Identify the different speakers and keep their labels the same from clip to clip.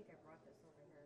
Speaker 1: think I brought this over here.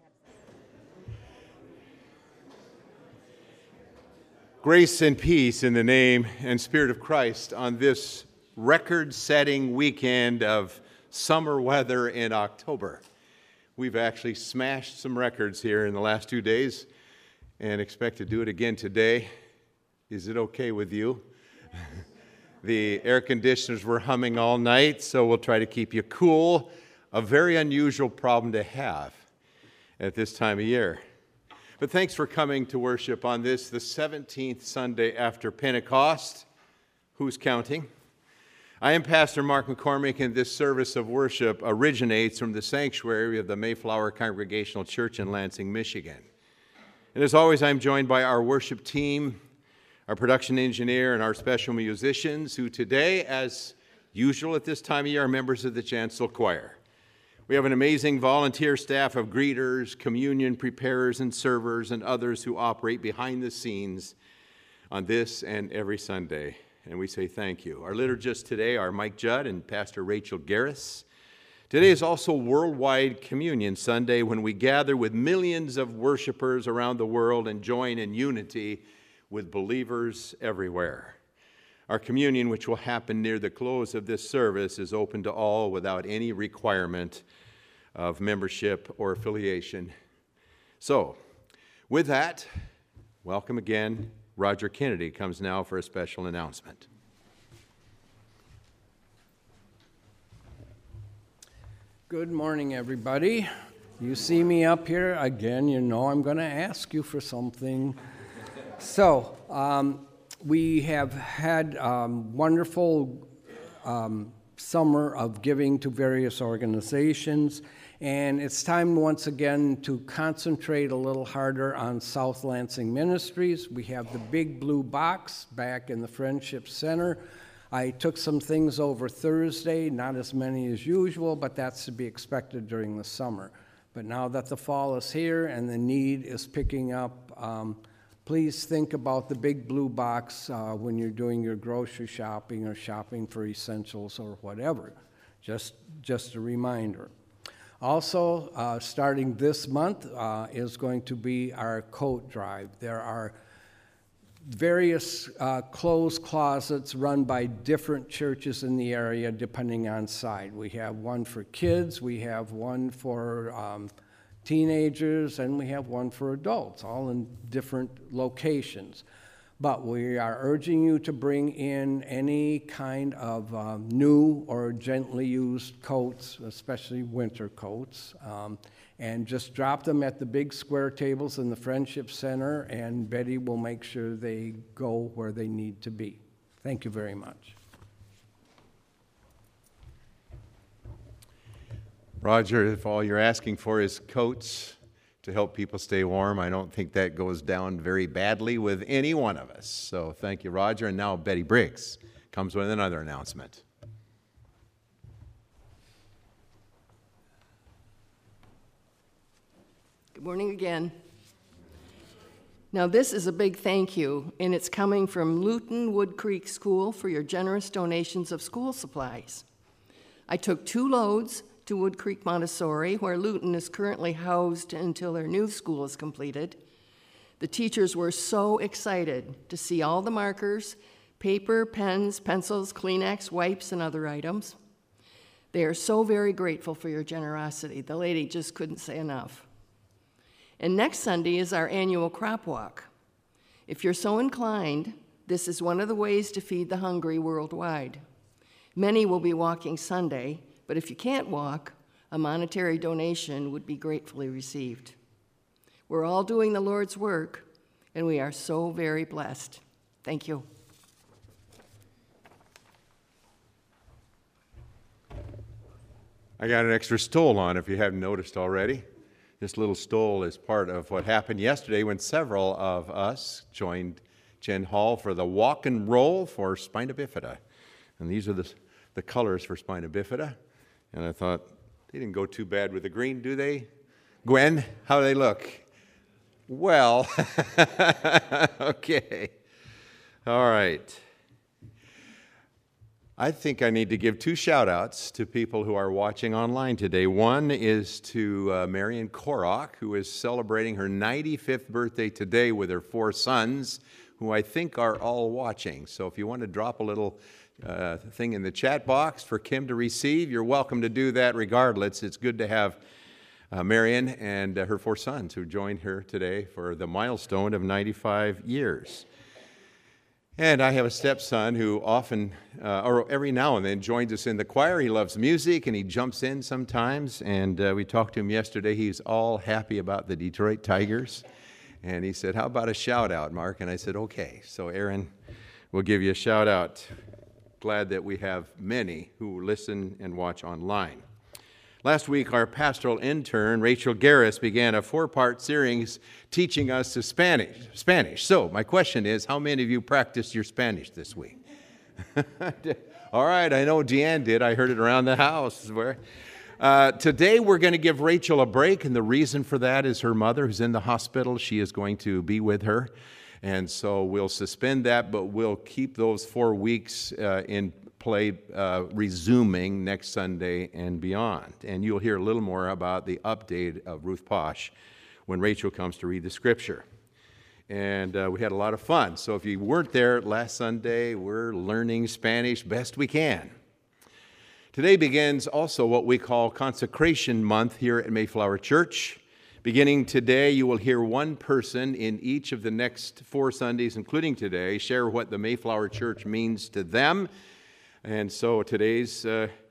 Speaker 2: Grace and peace in the name and spirit of Christ on this record-setting weekend of summer weather in October. We've actually smashed some records here in the last 2 days and expect to do it again today. Is it okay with you? The air conditioners were humming all night, so we'll try to keep you cool. A very unusual problem to have at this time of year. But thanks for coming to worship on this, the 17th Sunday after Pentecost. Who's counting? I am Pastor Mark McCormick, and this service of worship originates from the sanctuary of the Mayflower Congregational Church in Lansing, Michigan. And as always, I'm joined by our worship team, our production engineer, and our special musicians, who today, as usual at this time of year, are members of the Chancel Choir. We have an amazing volunteer staff of greeters, communion preparers, and servers, and others who operate behind the scenes on this and every Sunday. And we say thank you. Our liturgists today are Mike Judd and Pastor Rachel Garris. Today is also Worldwide Communion Sunday, when we gather with millions of worshipers around the world and join in unity with believers everywhere. Our communion, which will happen near the close of this service, is open to all without any requirement of membership or affiliation. So, with that, welcome again. Roger Kennedy comes now for a special announcement.
Speaker 3: Good morning, everybody. You see me up here again, you know I'm going to ask you for something. So, we have had wonderful summer of giving to various organizations, and it's time once again to concentrate a little harder on South Lansing Ministries. We have the big blue box back in the Friendship Center. I took some things over Thursday, not as many as usual, but that's to be expected during the summer. But now that the fall is here and the need is picking up, please think about the big blue box when you're doing your grocery shopping or shopping for essentials or whatever. Just a reminder. Also, starting this month is going to be our coat drive. There are various clothes closets run by different churches in the area depending on side. We have one for kids, we have one for teenagers, and we have one for adults, all in different locations. But we are urging you to bring in any kind of new or gently used coats, especially winter coats, and just drop them at the big square tables in the Friendship Center, and Betty will make sure they go where they need to be. Thank you very much.
Speaker 2: Roger, if all you're asking for is coats to help people stay warm, I don't think that goes down very badly with any one of us. So thank you, Roger. And now Betty Briggs comes with another announcement.
Speaker 4: Good morning again. Now this is a big thank you, and it's coming from Luton Wood Creek School for your generous donations of school supplies. I took 2 loads to Wood Creek Montessori, where Luton is currently housed until their new school is completed. The teachers were so excited to see all the markers, paper, pens, pencils, Kleenex, wipes, and other items. They are so very grateful for your generosity. The lady just couldn't say enough. And next Sunday is our annual crop walk. If you're so inclined, this is one of the ways to feed the hungry worldwide. Many will be walking Sunday, but if you can't walk, a monetary donation would be gratefully received. We're all doing the Lord's work, and we are so very blessed. Thank you.
Speaker 2: I got an extra stole on, if you haven't noticed already. This little stole is part of what happened yesterday when several of us joined Jen Hall for the walk and roll for spina bifida. And these are the colors for spina bifida. And I thought, they didn't go too bad with the green, do they? Gwen, how do they look? Well, okay. All right. I think I need to give 2 shout-outs to people who are watching online today. One is to Marion Korok, who is celebrating her 95th birthday today with her 4 sons, who I think are all watching. So if you want to drop a little thing in the chat box for Kim to receive, you're welcome to do that regardless. It's good to have Marion and her 4 sons who joined her today for the milestone of 95 years. And I have a stepson who often, or every now and then, joins us in the choir. He loves music, and he jumps in sometimes. And we talked to him yesterday. He's all happy about the Detroit Tigers. And he said, "How about a shout-out, Mark?" And I said, "Okay." So Aaron will give you a shout-out. Glad that we have many who listen and watch online. Last week, our pastoral intern, Rachel Garris, began a 4-part series teaching us Spanish. So my question is, how many of you practiced your Spanish this week? All right, I know Deanne did. I heard it around the house. Today, we're going to give Rachel a break, and the reason for that is her mother, who's in the hospital. She is going to be with her, and so we'll suspend that, but we'll keep those 4 weeks in play, resuming next Sunday and beyond. And you'll hear a little more about the update of Ruth Posh when Rachel comes to read the scripture. And we had a lot of fun. So if you weren't there last Sunday, we're learning Spanish best we can. Today begins also what we call Consecration Month here at Mayflower Church. Beginning today, you will hear one person in each of the next 4 Sundays, including today, share what the Mayflower Church means to them. And so today's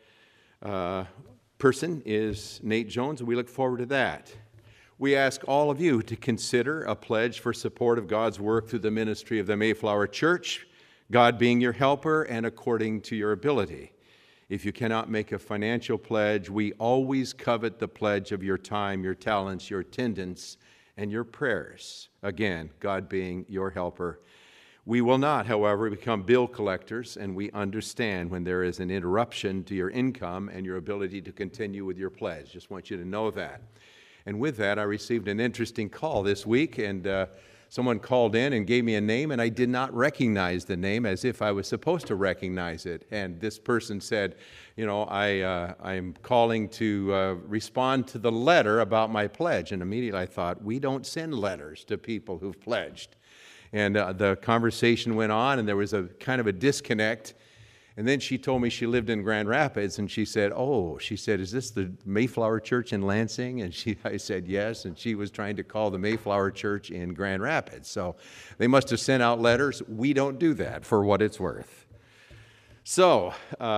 Speaker 2: person is Nate Jones, and we look forward to that. We ask all of you to consider a pledge for support of God's work through the ministry of the Mayflower Church, God being your helper and according to your ability. If you cannot make a financial pledge, we always covet the pledge of your time, your talents, your attendance, and your prayers. Again, God being your helper. We will not, however, become bill collectors, and we understand when there is an interruption to your income and your ability to continue with your pledge. Just want you to know that. And with that, I received an interesting call this week, and someone called in and gave me a name, and I did not recognize the name as if I was supposed to recognize it. And this person said, I'm calling to respond to the letter about my pledge. And immediately I thought, we don't send letters to people who've pledged. And the conversation went on, and there was a kind of a disconnect. And then she told me she lived in Grand Rapids, and she said, is this the Mayflower Church in Lansing? And I said, yes, and she was trying to call the Mayflower Church in Grand Rapids. So they must have sent out letters. We don't do that, for what it's worth. So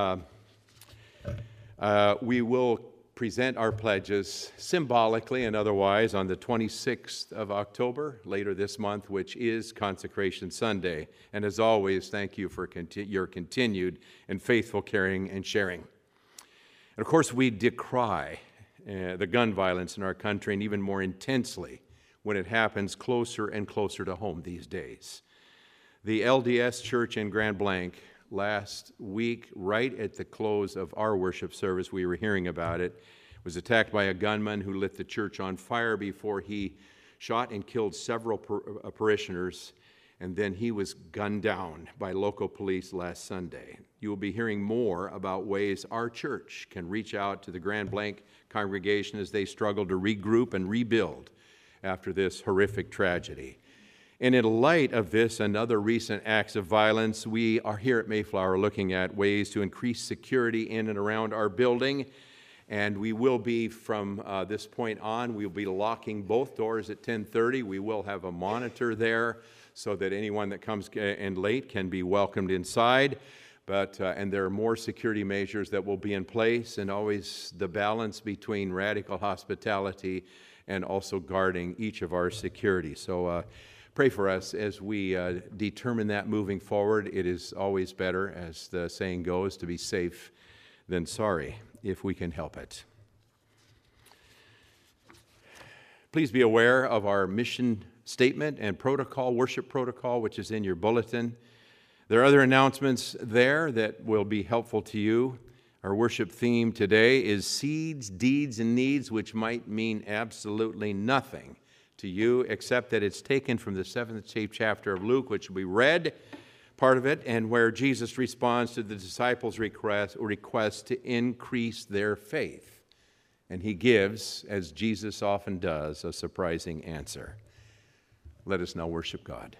Speaker 2: we will present our pledges symbolically and otherwise on the 26th of October, later this month, which is Consecration Sunday. And as always, thank you for your continued and faithful caring and sharing. And of course, we decry the gun violence in our country, and even more intensely when it happens closer and closer to home these days. The LDS Church in Grand Blanc last week, right at the close of our worship service, we were hearing about it, was attacked by a gunman who lit the church on fire before he shot and killed several parishioners, and then he was gunned down by local police last Sunday. You will be hearing more about ways our church can reach out to the Grand Blanc congregation as they struggle to regroup and rebuild after this horrific tragedy. And in light of this and other recent acts of violence, we are here at Mayflower looking at ways to increase security in and around our building. And we will be, from this point on, we'll be locking both doors at 10:30. We will have a monitor there so that anyone that comes in late can be welcomed inside. And there are more security measures that will be in place, and always the balance between radical hospitality and also guarding each of our security. So pray for us as we determine that moving forward. It is always better, as the saying goes, to be safe than sorry, if we can help it. Please be aware of our mission statement and protocol, worship protocol, which is in your bulletin. There are other announcements there that will be helpful to you. Our worship theme today is Seeds, Deeds, and Needs, which might mean absolutely nothing to you, except that it's taken from the 7th chapter of Luke, which we read. part of it, and where Jesus responds to the disciples' request to increase their faith. And he gives, as Jesus often does, a surprising answer. Let us now worship God.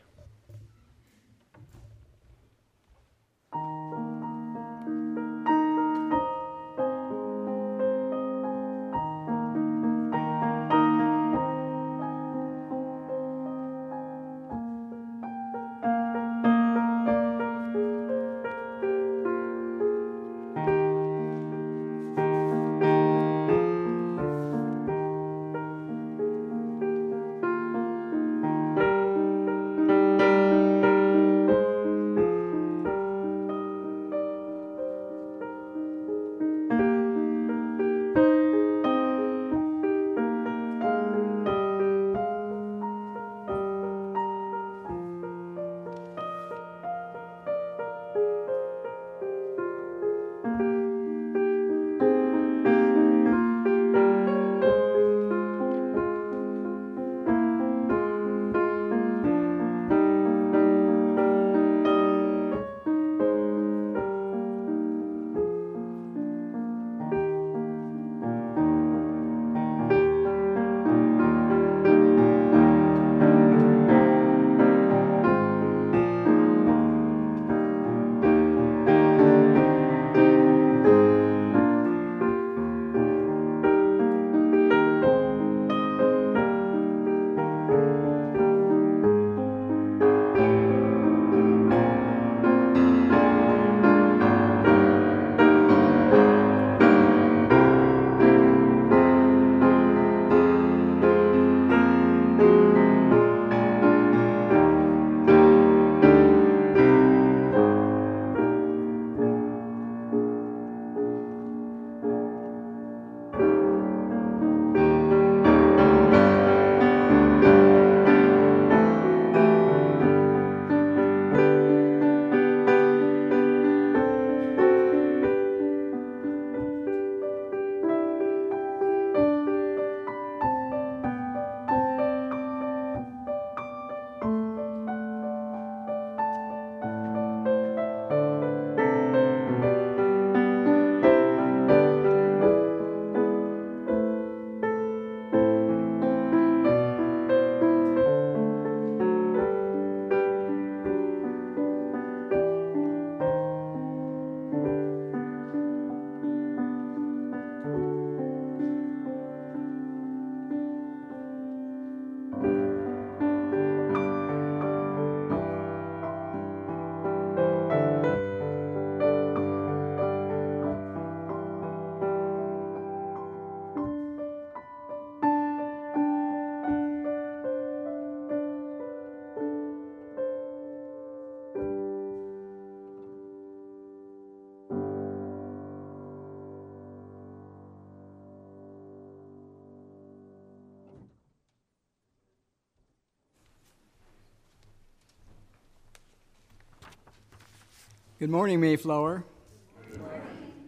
Speaker 1: Good morning, Mayflower. Good morning.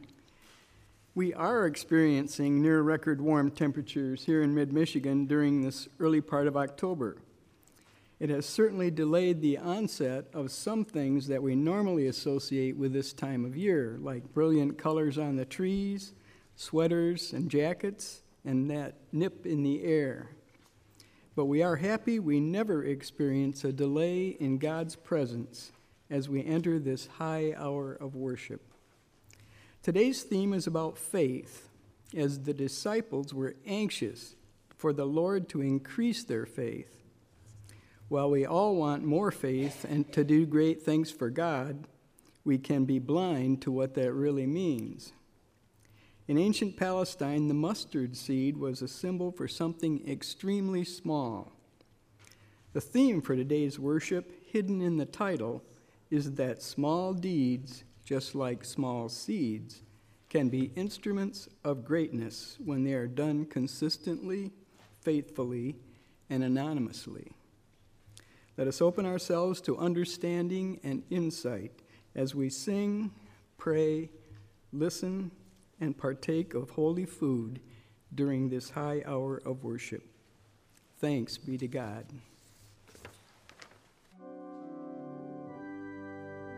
Speaker 1: We are experiencing near record warm temperatures here in mid-Michigan during this early part of October. It has certainly delayed the onset of some things that we normally associate with this time of year, like brilliant colors on the trees, sweaters and jackets, and that nip in the air. But we are happy we never experience a delay in God's presence as we enter this high hour of worship. Today's theme is about faith, as the disciples were anxious for the Lord to increase their faith. While we all want more faith and to do great things for God, we can be blind to what that really means. In ancient Palestine, the mustard seed was a symbol for something extremely small. The theme for today's worship, hidden in the title, is that small deeds, just like small seeds, can be instruments of greatness when they are done consistently, faithfully, and anonymously. Let us open ourselves to understanding and insight as we sing, pray, listen, and partake of holy food during this high hour of worship. Thanks be to God.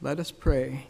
Speaker 1: Let us pray.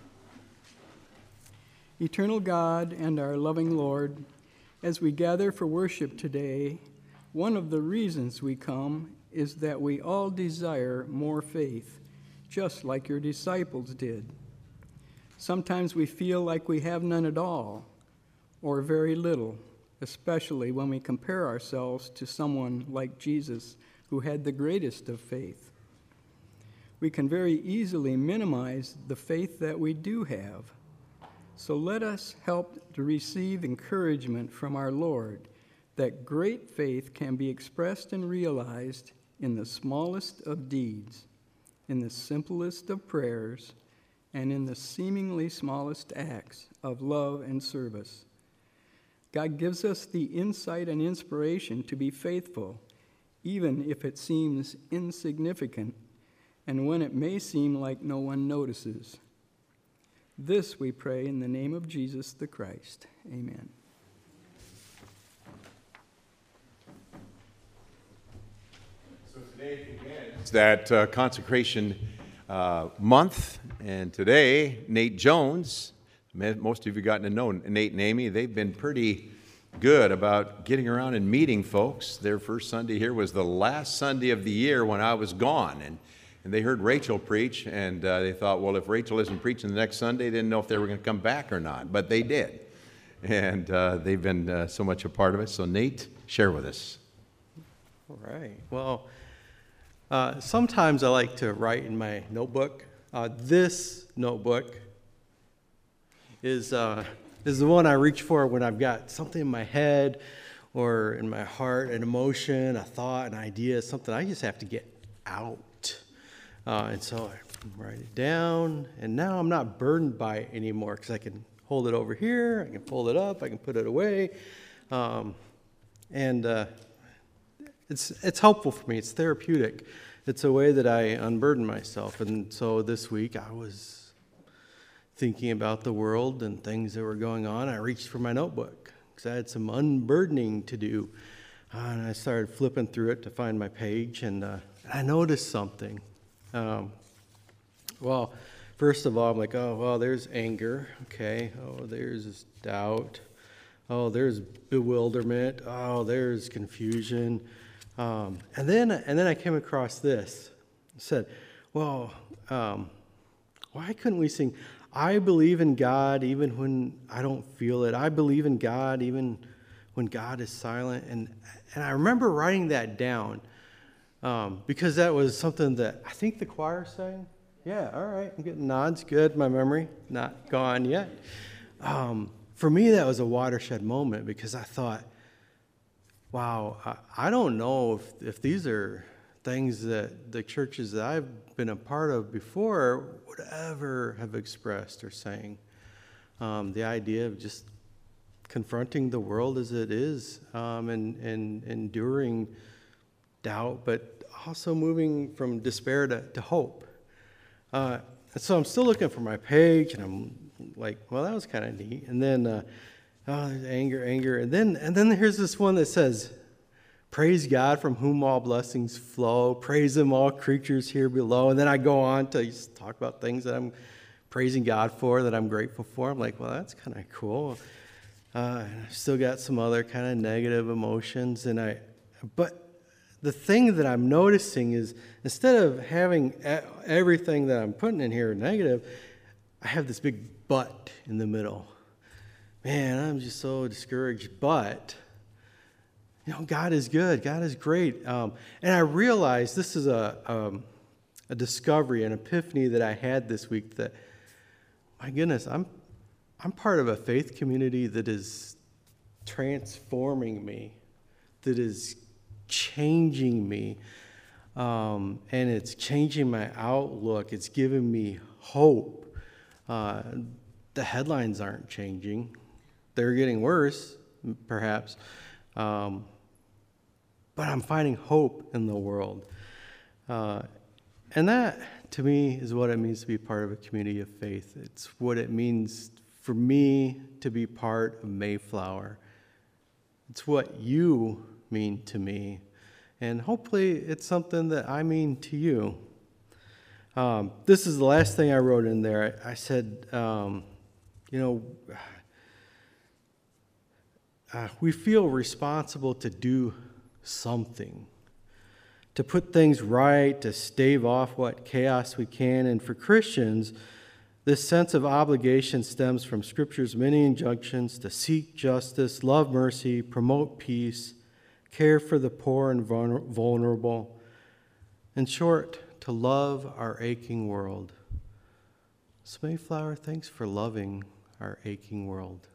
Speaker 1: Eternal God and our loving Lord, as we gather for worship today, one of the reasons we come is that we all desire more faith, just like your disciples did. Sometimes we feel like we have none at all, or very little, especially when we compare ourselves to someone like Jesus, who had the greatest of faith. We can very easily minimize the faith that we do have. So let us help to receive encouragement from our Lord that great faith can be expressed and realized in the smallest of deeds, in the simplest of prayers, and in the seemingly smallest acts of love and service. God gives us the insight and inspiration to be faithful, even if it seems insignificant and when it may seem like no one notices. This we pray in the name of Jesus the Christ. Amen.
Speaker 2: So today begins that consecration month, and today Nate Jones, most of you gotten to know Nate and Amy, they've been pretty good about getting around and meeting folks. Their first Sunday here was the last Sunday of the year when I was gone, and they heard Rachel preach, and they thought, well, if Rachel isn't preaching the next Sunday, they didn't know if they were going to come back or not, but they did. And they've been so much a part of it. So Nate, share with us.
Speaker 5: All right. Well, sometimes I like to write in my notebook. This notebook is the one I reach for when I've got something in my head or in my heart, an emotion, a thought, an idea, something I just have to get out. And so I write it down, and now I'm not burdened by it anymore because I can hold it over here, I can fold it up, I can put it away. It's helpful for me. It's therapeutic. It's a way that I unburden myself. And so this week I was thinking about the world and things that were going on. I reached for my notebook because I had some unburdening to do. And I started flipping through it to find my page, and I noticed something. Well, first of all, I'm like, oh, well, there's anger. Okay. Oh, there's doubt. Oh, there's bewilderment. Oh, there's confusion. And then I came across this. It said, well, why couldn't we sing, I believe in God even when I don't feel it. I believe in God even when God is silent. And I remember writing that down because that was something that I think the choir sang. Yeah, all right, I'm getting nods. Good, my memory not gone yet. For me, that was a watershed moment because I thought, wow, I don't know if these are things that the churches that I've been a part of before would ever have expressed or sang. The idea of just confronting the world as it is and enduring doubt, but also moving from despair to hope. So I'm still looking for my page, and I'm like, well, that was kind of neat. And then anger. And then here's this one that says, praise God from whom all blessings flow. Praise him, all creatures here below. And then I go on to talk about things that I'm praising God for, that I'm grateful for. I'm like, well, that's kind of cool. I've still got some other kind of negative emotions. But the thing that I'm noticing is instead of having everything that I'm putting in here negative, I have this big but in the middle. Man, I'm just so discouraged, but, God is good. God is great. And I realized this is a discovery, an epiphany that I had this week that, my goodness, I'm part of a faith community that is transforming me, that is changing me, and it's changing my outlook. It's giving me hope. The headlines aren't changing. They're getting worse, perhaps. But I'm finding hope in the world. And that, to me, is what it means to be part of a community of faith. It's what it means for me to be part of Mayflower. It's what you mean to me. And hopefully it's something that I mean to you. This is the last thing I wrote in there. I said, we feel responsible to do something, to put things right, to stave off what chaos we can. And for Christians, this sense of obligation stems from Scripture's many injunctions to seek justice, love mercy, promote peace, care for the poor and vulnerable. In short, to love our aching world. So Mayflower, thanks for loving our aching world.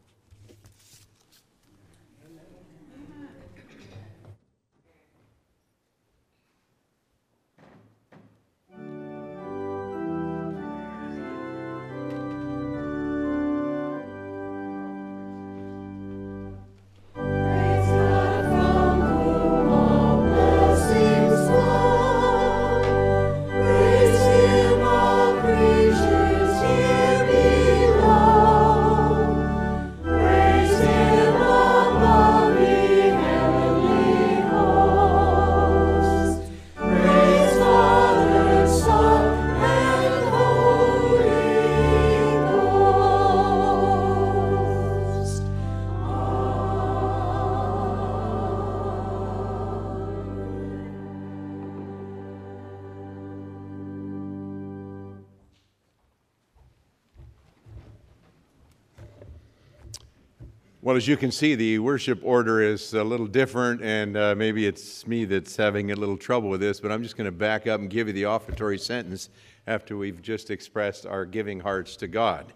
Speaker 2: Well, as you can see, the worship order is a little different, and maybe it's me that's having a little trouble with this, but I'm just going to back up and give you the offertory sentence after we've just expressed our giving hearts to God.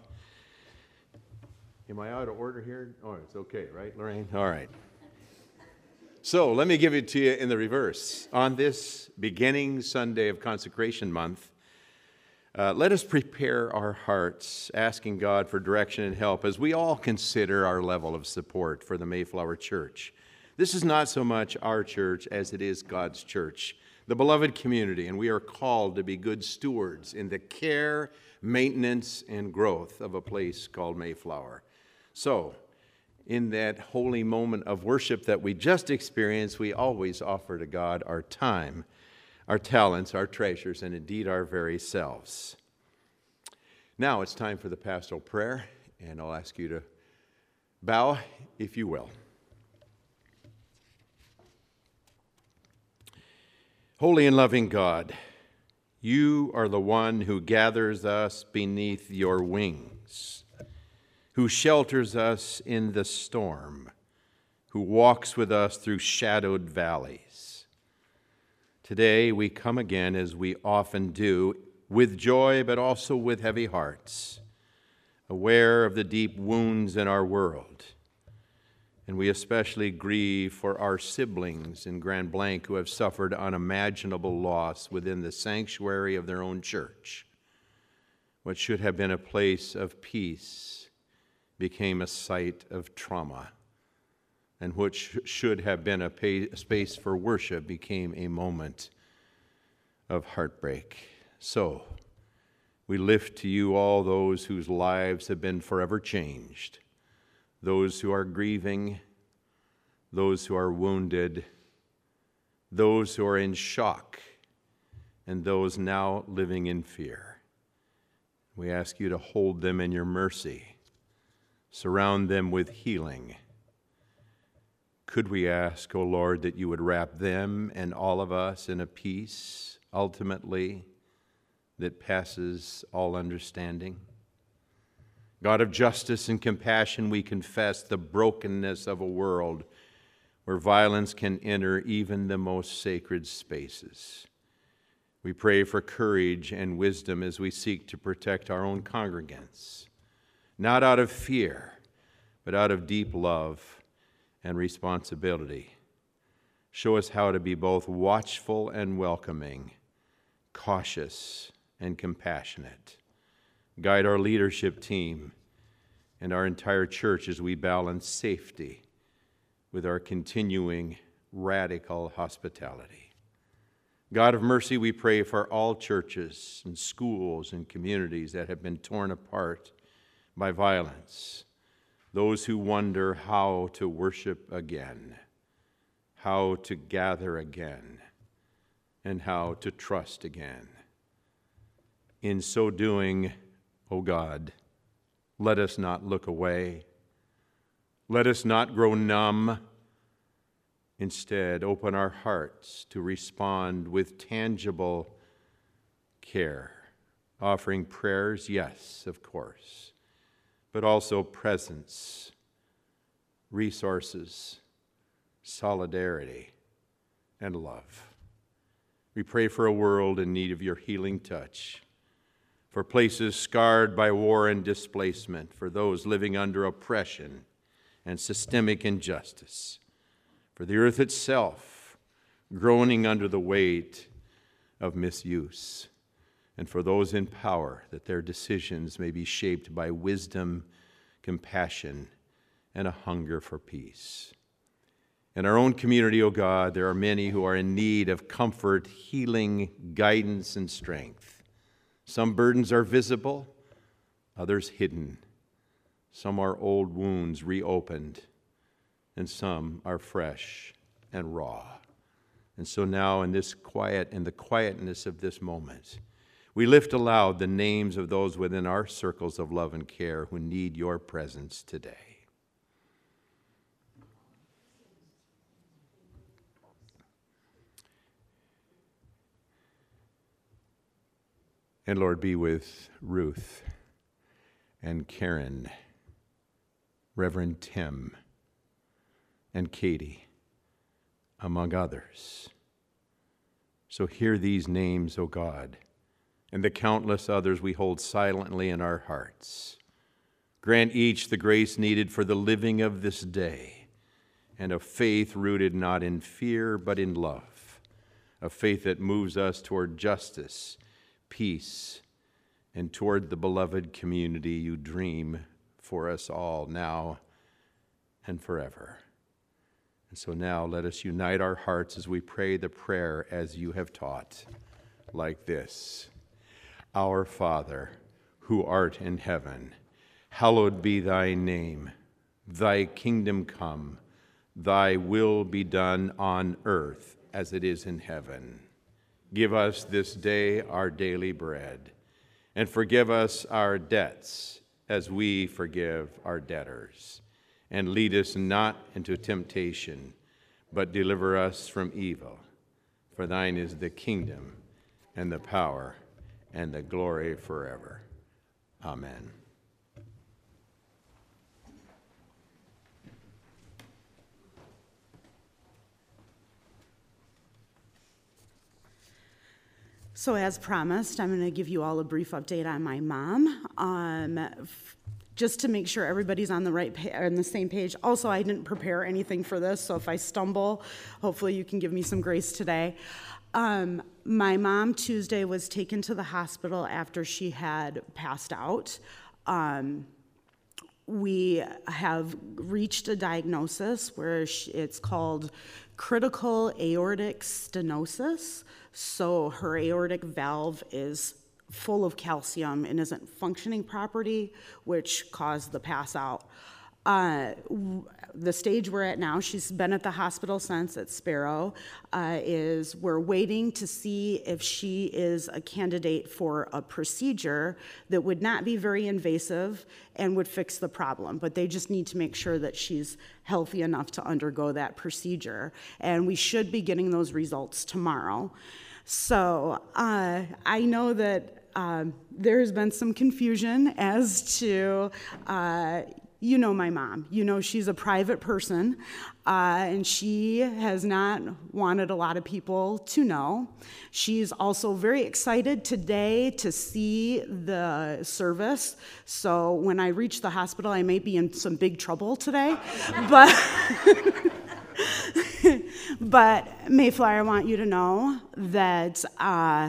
Speaker 2: Am I out of order here? Oh, it's okay, right, Lorraine? All right. So let me give it to you in the reverse. On this beginning Sunday of Consecration Month, let us prepare our hearts, asking God for direction and help as we all consider our level of support for the Mayflower Church. This is not so much our church as it is God's church, the beloved community, and we are called to be good stewards in the care, maintenance, and growth of a place called Mayflower. So, in that holy moment of worship that we just experienced, we always offer to God our time, our talents, our treasures, and indeed our very selves. Now it's time for the pastoral prayer, and I'll ask you to bow, if you will. Holy and loving God, you are the one who gathers us beneath your wings, who shelters us in the storm, who walks with us through shadowed valleys. Today we come again, as we often do, with joy but also with heavy hearts, aware of the deep wounds in our world. And we especially grieve for our siblings in Grand Blanc who have suffered unimaginable loss within the sanctuary of their own church. What should have been a place of peace became a site of trauma, and which should have been a space for worship became a moment of heartbreak. So, we lift to you all those whose lives have been forever changed, those who are grieving, those who are wounded, those who are in shock, and those now living in fear. We ask you to hold them in your mercy, surround them with healing. Could we ask, O Lord, that you would wrap them and all of us in a peace, ultimately, that passes all understanding? God of justice and compassion, we confess the brokenness of a world where violence can enter even the most sacred spaces. We pray for courage and wisdom as we seek to protect our own congregants, not out of fear, but out of deep love and responsibility. Show us how to be both watchful and welcoming, cautious and compassionate. Guide our leadership team and our entire church as we balance safety with our continuing radical hospitality. God of mercy, we pray for all churches and schools and communities that have been torn apart by violence, those who wonder how to worship again, how to gather again, and how to trust again. In so doing, O God, let us not look away. Let us not grow numb. Instead, open our hearts to respond with tangible care, offering prayers, yes, of course, but also presence, resources, solidarity, and love. We pray for a world in need of your healing touch, for places scarred by war and displacement, for those living under oppression and systemic injustice, for the earth itself groaning under the weight of misuse, and for those in power, that their decisions may be shaped by wisdom, compassion, and a hunger for peace. In our own community, O God, there are many who are in need of comfort, healing, guidance, and strength. Some burdens are visible, others hidden. Some are old wounds reopened, and some are fresh and raw. And so now in the quietness of this moment, we lift aloud the names of those within our circles of love and care who need your presence today. And Lord, be with Ruth and Karen, Reverend Tim, and Katie, among others. So hear these names, O God, and the countless others we hold silently in our hearts. Grant each the grace needed for the living of this day, and a faith rooted not in fear but in love, a faith that moves us toward justice, peace, and toward the beloved community you dream for us all now and forever. And so now let us unite our hearts as we pray the prayer as you have taught, like this. Our Father, who art in heaven, hallowed be thy name. Thy kingdom come, thy will be done on earth as it is in heaven. Give us this day our daily bread, and forgive us our debts as we forgive our debtors. And lead us not into temptation, but deliver us from evil. For thine is the kingdom, and the power, and the glory forever. Amen.
Speaker 6: So as promised, I'm going to give you all a brief update on my mom, just to make sure everybody's on the same page. Also, I didn't prepare anything for this, so if I stumble, hopefully you can give me some grace today. My mom Tuesday was taken to the hospital after she had passed out. We have reached a diagnosis where it's called critical aortic stenosis. So her aortic valve is full of calcium and isn't functioning properly, which caused the pass out. The stage we're at now, she's been at the hospital since at Sparrow, is we're waiting to see if she is a candidate for a procedure that would not be very invasive and would fix the problem. But they just need to make sure that she's healthy enough to undergo that procedure. And we should be getting those results tomorrow. So I know that there has been some confusion as to, you know my mom. You know she's a private person, and she has not wanted a lot of people to know. She's also very excited today to see the service. So when I reach the hospital, I may be in some big trouble today. But Mayflower, I want you to know that I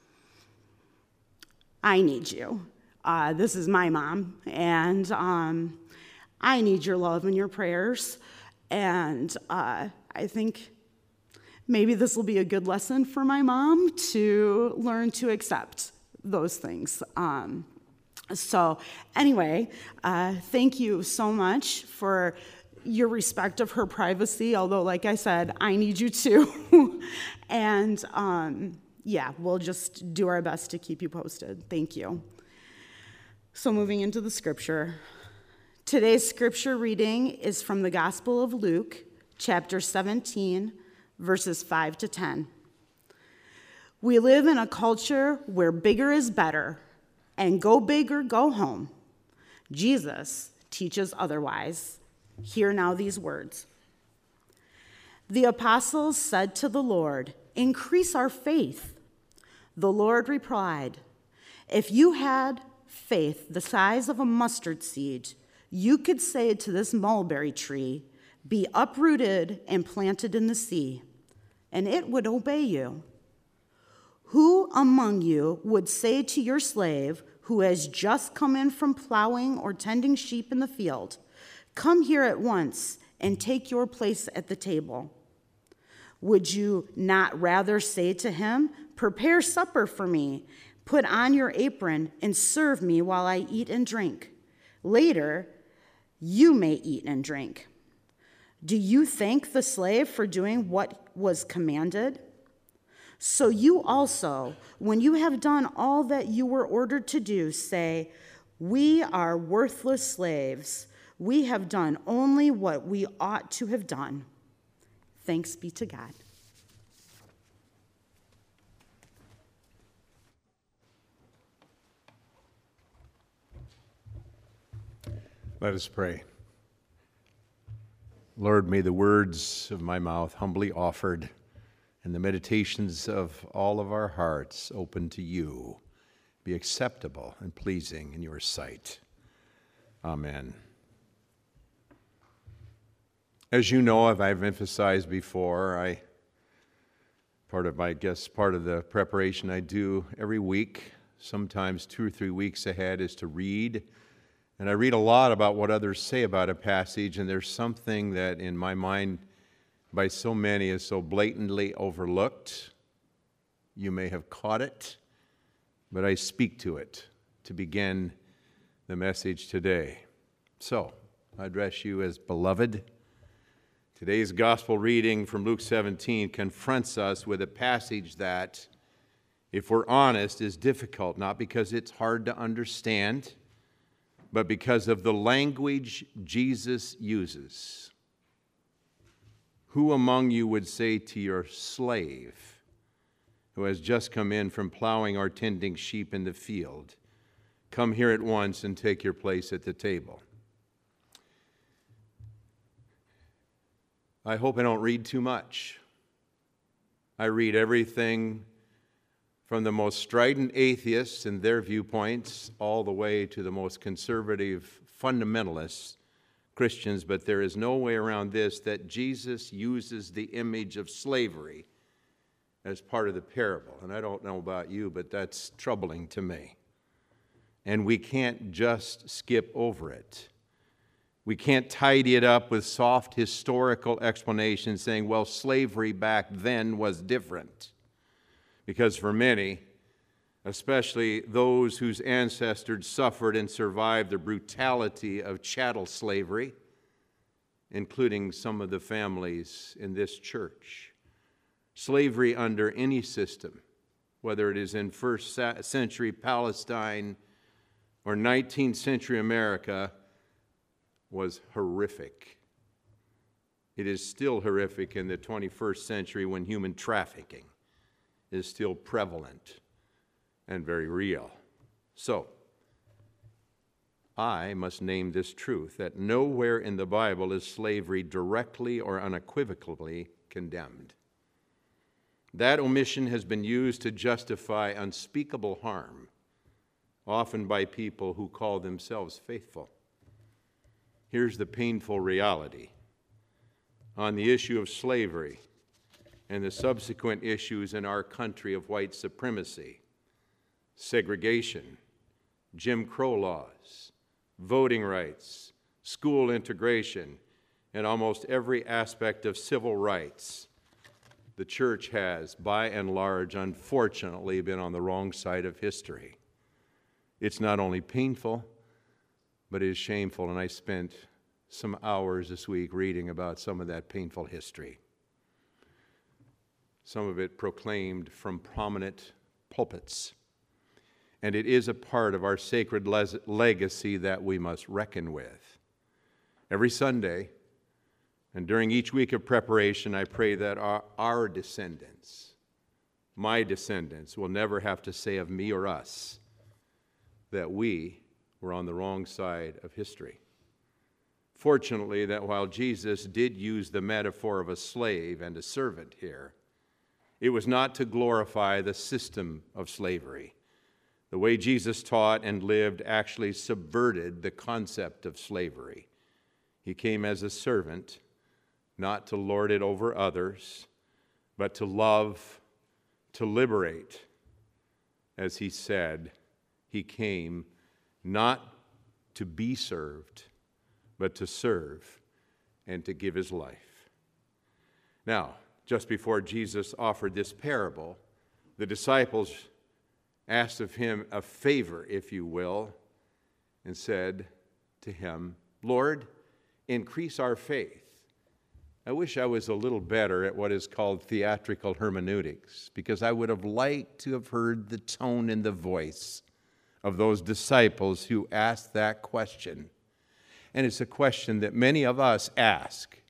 Speaker 6: need you. This is my mom, and I need your love and your prayers. And I think maybe this will be a good lesson for my mom to learn to accept those things. So anyway, thank you so much for your respect of her privacy, although, like I said, I need you too. And yeah, we'll just do our best to keep you posted. Thank you. So moving into the scripture. Today's scripture reading is from the Gospel of Luke, chapter 17, verses 5 to 10. We live in a culture where bigger is better, and go big or go home. Jesus teaches otherwise. Hear now these words. The apostles said to the Lord, "Increase our faith." The Lord replied, "If you had faith the size of a mustard seed, you could say to this mulberry tree, 'Be uprooted and planted in the sea,' and it would obey you. Who among you would say to your slave who has just come in from plowing or tending sheep in the field, 'Come here at once and take your place at the table'? Would you not rather say to him, 'Prepare supper for me, put on your apron, and serve me while I eat and drink? Later, you may eat and drink'? Do you thank the slave for doing what was commanded? So you also, when you have done all that you were ordered to do, say, 'We are worthless slaves. We have done only what we ought to have done.' Thanks be to God."
Speaker 2: Let us pray. Lord, may the words of my mouth humbly offered and the meditations of all of our hearts open to you be acceptable and pleasing in your sight. Amen. As you know, I've emphasized before, part of the preparation I do every week, sometimes 2 or 3 weeks ahead, is to read. And I read a lot about what others say about a passage, and there's something that in my mind by so many is so blatantly overlooked. You may have caught it, but I speak to it to begin the message today. So, I address you as beloved. Today's gospel reading from Luke 17 confronts us with a passage that, if we're honest, is difficult, not because it's hard to understand, but because of the language Jesus uses. Who among you would say to your slave who has just come in from plowing or tending sheep in the field, "Come here at once and take your place at the table"? I hope I don't read too much. I read everything from the most strident atheists and their viewpoints all the way to the most conservative fundamentalist Christians, but there is no way around this, that Jesus uses the image of slavery as part of the parable. And I don't know about you, but that's troubling to me. And we can't just skip over it. We can't tidy it up with soft historical explanations saying, well, slavery back then was different. Because for many, especially those whose ancestors suffered and survived the brutality of chattel slavery, including some of the families in this church, slavery under any system, whether it is in first century Palestine or 19th century America, was horrific. It is still horrific in the 21st century when human trafficking is still prevalent and very real. So, I must name this truth, that nowhere in the Bible is slavery directly or unequivocally condemned. That omission has been used to justify unspeakable harm, often by people who call themselves faithful. Here's the painful reality. On the issue of slavery and the subsequent issues in our country of white supremacy, segregation, Jim Crow laws, voting rights, school integration, and almost every aspect of civil rights, the church has, by and large, unfortunately, been on the wrong side of history. It's not only painful, but it is shameful, and I spent some hours this week reading about some of that painful history. some of it proclaimed from prominent pulpits. And it is a part of our sacred legacy that we must reckon with. Every Sunday, and during each week of preparation, I pray that our descendants, my descendants, will never have to say of me or us that we were on the wrong side of history. Fortunately, that while Jesus did use the metaphor of a slave and a servant here, it was not to glorify the system of slavery. The way Jesus taught and lived actually subverted the concept of slavery. He came as a servant, not to lord it over others, but to love, to liberate. As he said, he came not to be served, but to serve and to give his life. Now, just before Jesus offered this parable, the disciples asked of him a favor, if you will, and said to him, "Lord, increase our faith." I wish I was a little better at what is called theatrical hermeneutics, because I would have liked to have heard the tone and the voice of those disciples who asked that question. And it's a question that many of us ask.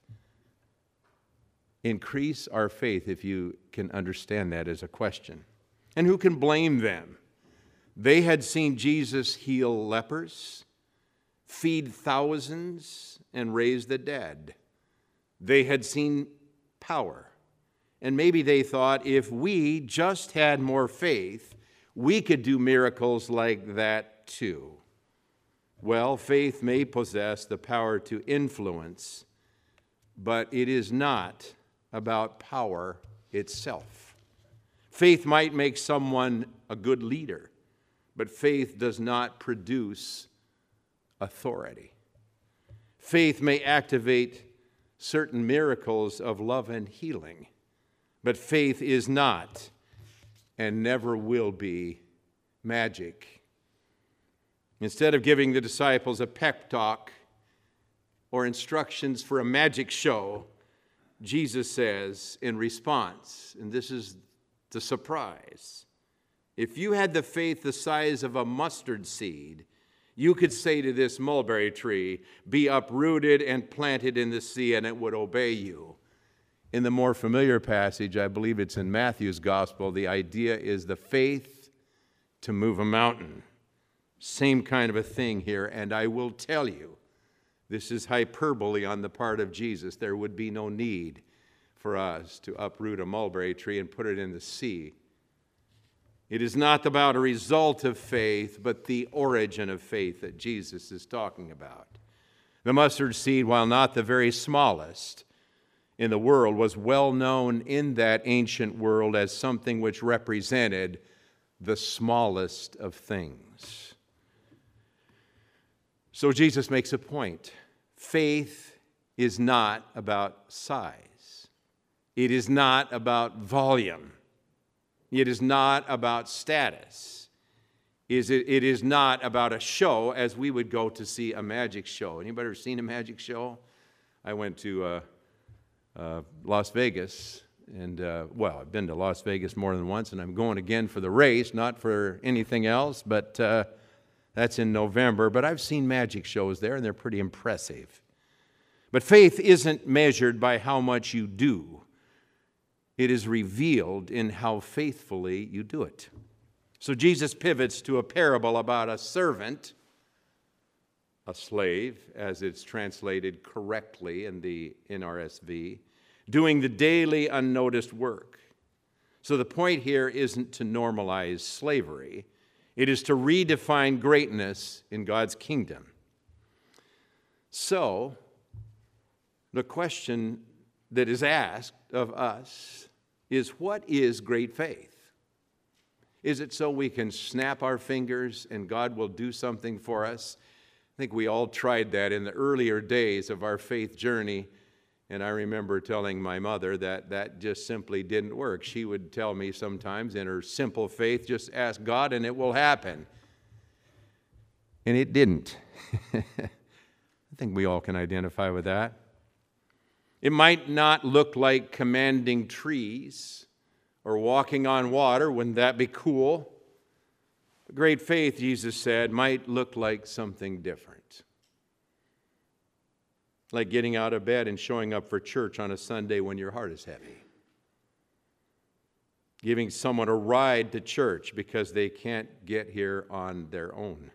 Speaker 2: Increase our faith, if you can understand that as a question. And who can blame them? They had seen Jesus heal lepers, feed thousands, and raise the dead. They had seen power. And maybe they thought, if we just had more faith, we could do miracles like that too. Well, faith may possess the power to influence, but it is not about power itself. Faith might make someone a good leader, but faith does not produce authority. Faith may activate certain miracles of love and healing, but faith is not and never will be magic. Instead of giving the disciples a pep talk or instructions for a magic show, Jesus says in response, and this is the surprise, if you had the faith the size of a mustard seed, you could say to this mulberry tree, "Be uprooted and planted in the sea," and it would obey you. In the more familiar passage, I believe it's in Matthew's gospel, the idea is the faith to move a mountain. Same kind of a thing here, and I will tell you, this is hyperbole on the part of Jesus. There would be no need for us to uproot a mulberry tree and put it in the sea. It is not about a result of faith, but the origin of faith that Jesus is talking about. The mustard seed, while not the very smallest in the world, was well known in that ancient world as something which represented the smallest of things. So Jesus makes a point. Faith is not about size. It is not about volume. It is not about status. It is not about a show as we would go to see a magic show. Anybody ever seen a magic show? I went to Las Vegas, and I've been to Las Vegas more than once, and I'm going again for the race, not for anything else, but that's in November. But I've seen magic shows there, and they're pretty impressive. But faith isn't measured by how much you do. It is revealed in how faithfully you do it. So Jesus pivots to a parable about a servant, a slave, as it's translated correctly in the NRSV, doing the daily unnoticed work. So the point here isn't to normalize slavery. It is to redefine greatness in God's kingdom. So, the question that is asked of us is, what is great faith? Is it so we can snap our fingers and God will do something for us? I think we all tried that in the earlier days of our faith journey, and I remember telling my mother that just simply didn't work. She would tell me sometimes in her simple faith, just ask God and it will happen. And it didn't. I think we all can identify with that. It might not look like commanding trees or walking on water. Wouldn't that be cool? Great faith, Jesus said, might look like something different. Like getting out of bed and showing up for church on a Sunday when your heart is heavy. Giving someone a ride to church because they can't get here on their own.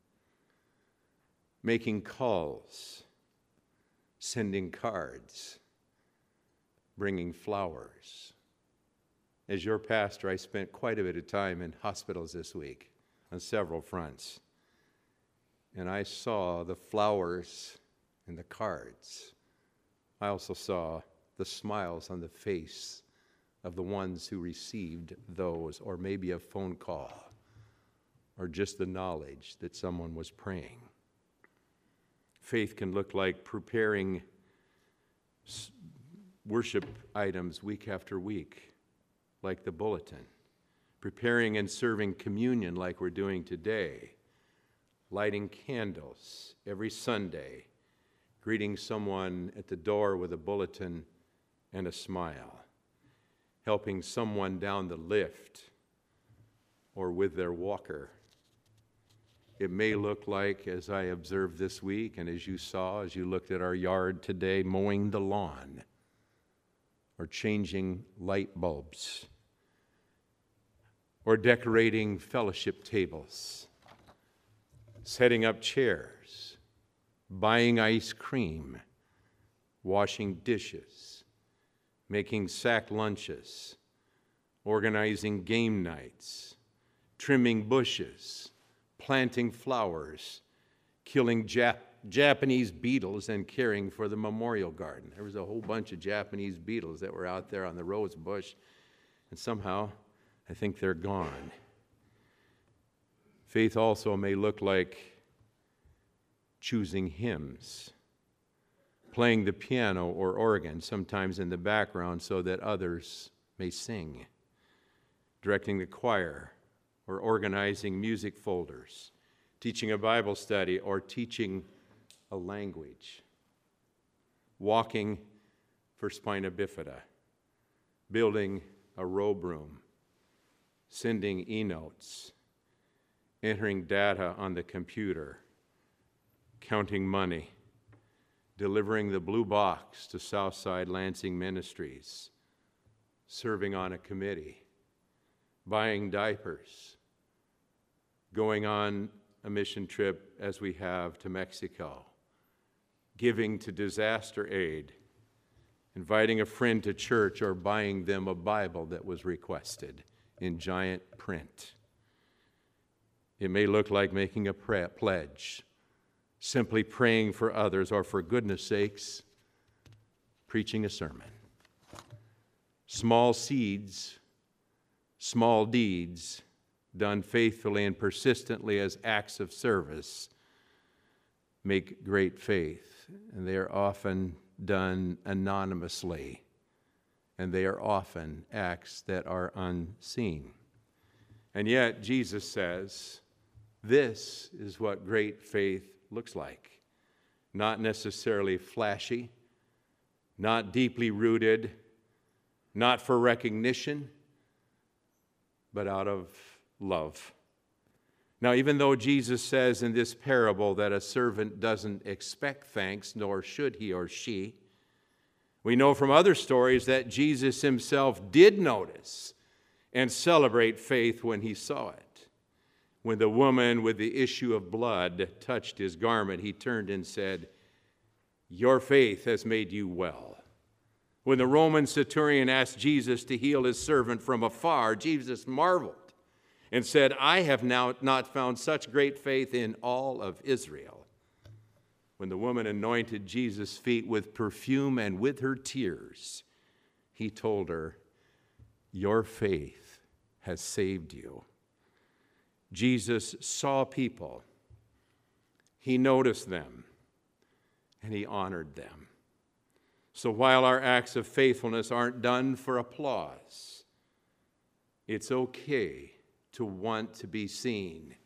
Speaker 2: Making calls, sending cards, bringing flowers. As your pastor, I spent quite a bit of time in hospitals this week on several fronts. And I saw the flowers and the cards. I also saw the smiles on the face of the ones who received those, or maybe a phone call, or just the knowledge that someone was praying. Faith can look like preparing worship items week after week, like the bulletin, preparing and serving communion like we're doing today, lighting candles every Sunday, greeting someone at the door with a bulletin and a smile, helping someone down the lift or with their walker. It may look like, as I observed this week, and as you saw, as you looked at our yard today, mowing the lawn or changing light bulbs or decorating fellowship tables, setting up chairs, buying ice cream, washing dishes, making sack lunches, organizing game nights, trimming bushes, planting flowers, killing Japanese beetles, and caring for the memorial garden. There was a whole bunch of Japanese beetles that were out there on the rose bush, and somehow I think they're gone. Faith also may look like choosing hymns, playing the piano or organ, sometimes in the background so that others may sing, directing the choir, or organizing music folders, teaching a Bible study, or teaching a language, walking for spina bifida, building a robe room, sending e-notes, entering data on the computer, counting money, delivering the blue box to Southside Lansing Ministries, serving on a committee, buying diapers, going on a mission trip as we have to Mexico, giving to disaster aid, inviting a friend to church, or buying them a Bible that was requested in giant print. It may look like making a pledge, simply praying for others, or for goodness sakes, preaching a sermon. Small seeds, small deeds, done faithfully and persistently as acts of service, make great faith. And they are often done anonymously, and they are often acts that are unseen. And yet, Jesus says, this is what great faith looks like. Not necessarily flashy, not deeply rooted, not for recognition, but out of love. Now, even though Jesus says in this parable that a servant doesn't expect thanks, nor should he or she, we know from other stories that Jesus himself did notice and celebrate faith when he saw it. When the woman with the issue of blood touched his garment, he turned and said, "Your faith has made you well." When the Roman centurion asked Jesus to heal his servant from afar, Jesus marveled and said, "I have now not found such great faith in all of Israel." When the woman anointed Jesus' feet with perfume and with her tears, he told her, "Your faith has saved you." Jesus saw people, he noticed them, and he honored them. So while our acts of faithfulness aren't done for applause, it's okay to want to be seen.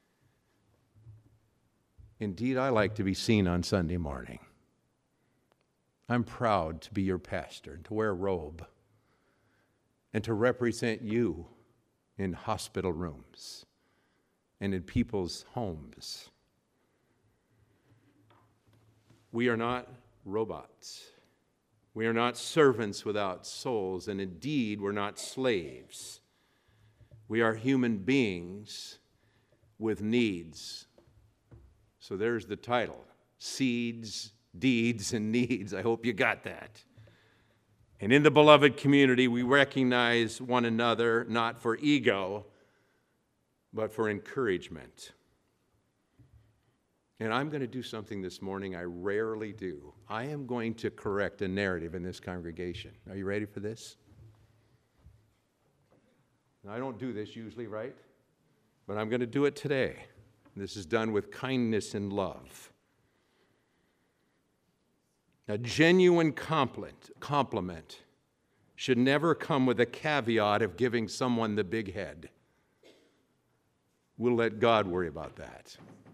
Speaker 2: Indeed, I like to be seen on Sunday morning. I'm proud to be your pastor and to wear a robe. and to represent you in hospital rooms and in people's homes. We are not robots. We are not servants without souls, and indeed, we're not slaves. We are human beings with needs. So there's the title, Seeds, Deeds, and Needs. I hope you got that. And in the beloved community, we recognize one another not for ego, but for encouragement. And I'm going to do something this morning I rarely do. I am going to correct a narrative in this congregation. Are you ready for this? Now, I don't do this usually, right? But I'm going to do it today. This is done with kindness and love. A genuine compliment should never come with a caveat of giving someone the big head. We'll let God worry about that.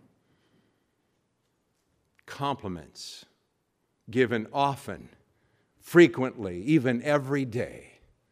Speaker 2: Compliments given often, frequently, even every day,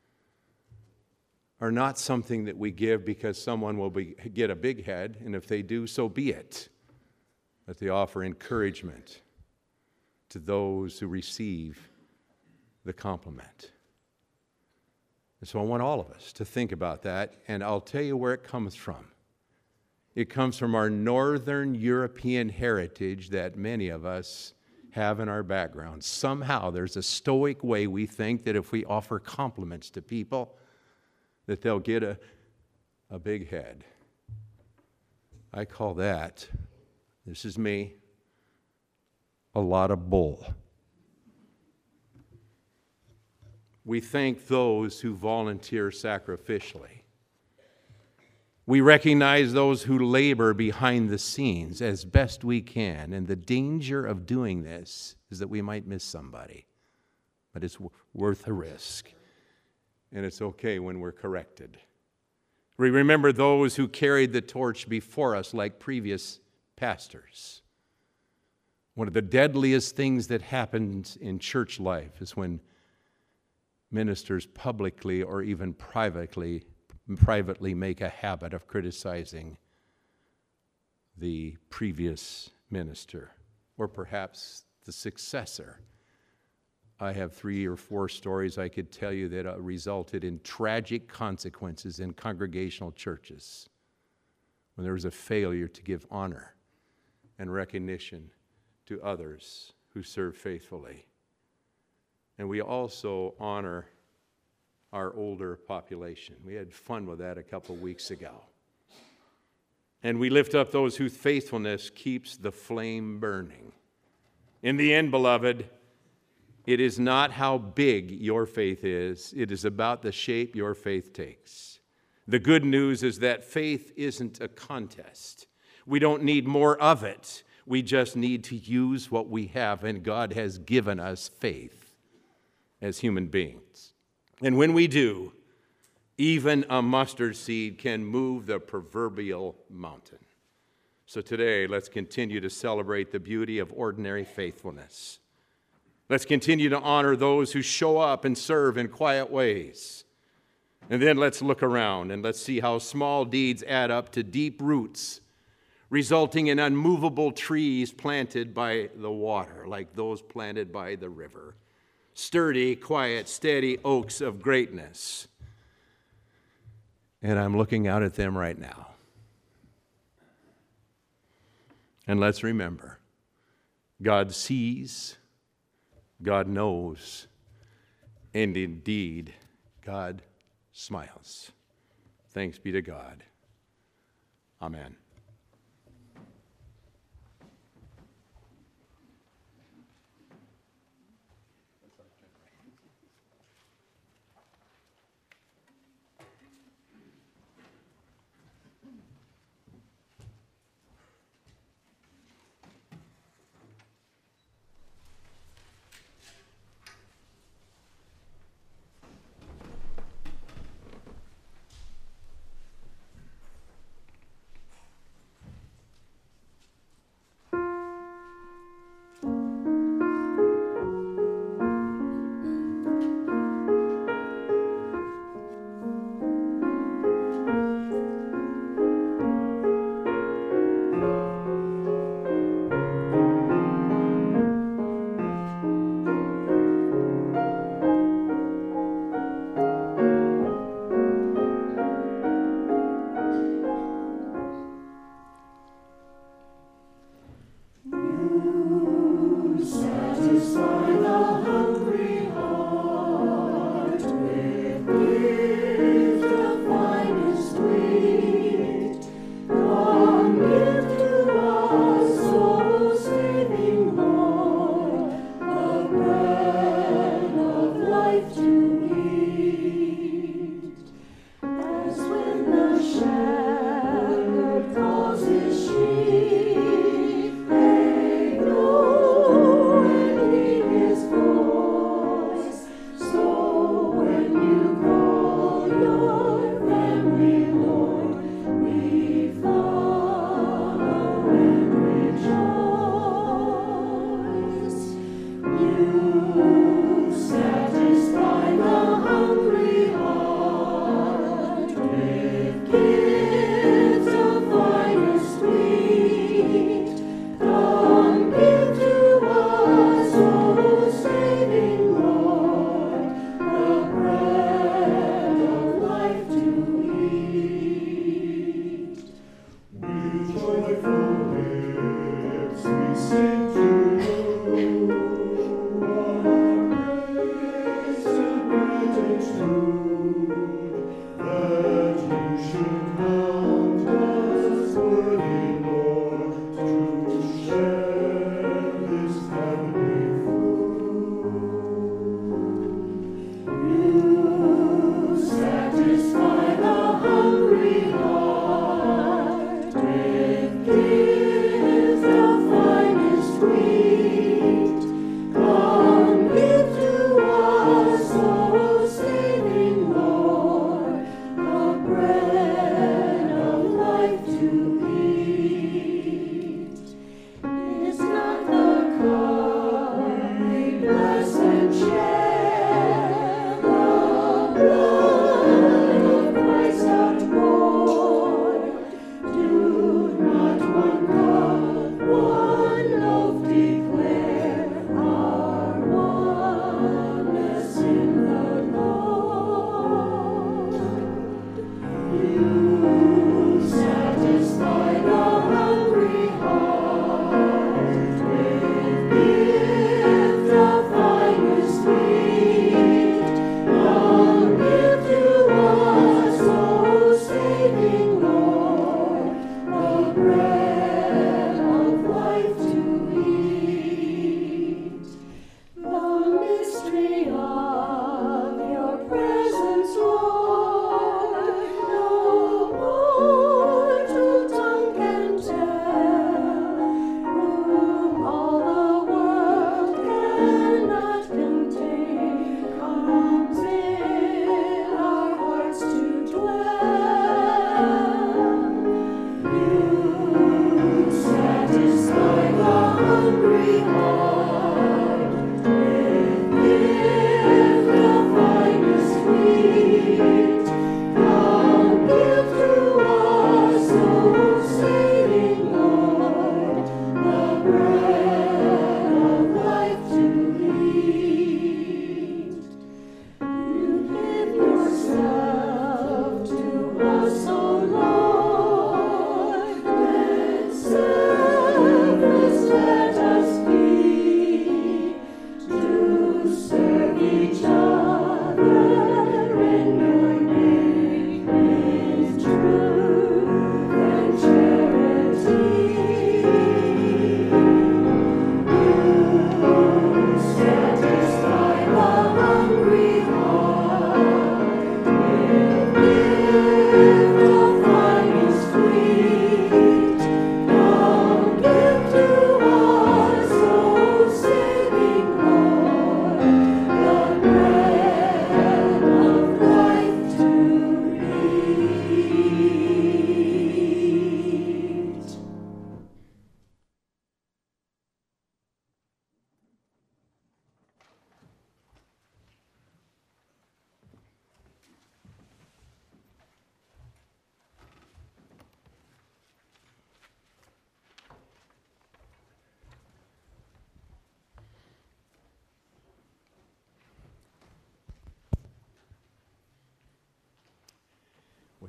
Speaker 2: are not something that we give because someone will get a big head, and if they do, so be it. But they offer encouragement to those who receive the compliment. And so I want all of us to think about that, and I'll tell you where it comes from. It comes from our Northern European heritage that many of us have in our background. Somehow there's a stoic way we think that if we offer compliments to people, that they'll get a big head. I call that, this is me, a lot of bull. We thank those who volunteer sacrificially. We recognize those who labor behind the scenes as best we can, and the danger of doing this is that we might miss somebody. But it's worth a risk, and it's okay when we're corrected. We remember those who carried the torch before us like previous pastors. One of the deadliest things that happens in church life is when ministers publicly or even privately make a habit of criticizing the previous minister, or perhaps the successor. I have 3 or 4 stories I could tell you that resulted in tragic consequences in congregational churches when there was a failure to give honor and recognition to others who serve faithfully. And we also honor our older population. We had fun with that a couple weeks ago. And we lift up those whose faithfulness keeps the flame burning. In the end, beloved, it is not how big your faith is, it is about the shape your faith takes. The good news is that faith isn't a contest. We don't need more of it. We just need to use what we have, and God has given us faith as human beings. And when we do, even a mustard seed can move the proverbial mountain. So today, let's continue to celebrate the beauty of ordinary faithfulness. Let's continue to honor those who show up and serve in quiet ways. And then let's look around and let's see how small deeds add up to deep roots, resulting in unmovable trees planted by the water, like those planted by the river. Sturdy, quiet, steady oaks of greatness. And I'm looking out at them right now. And let's remember, God sees, God knows, and indeed, God smiles. Thanks be to God. Amen.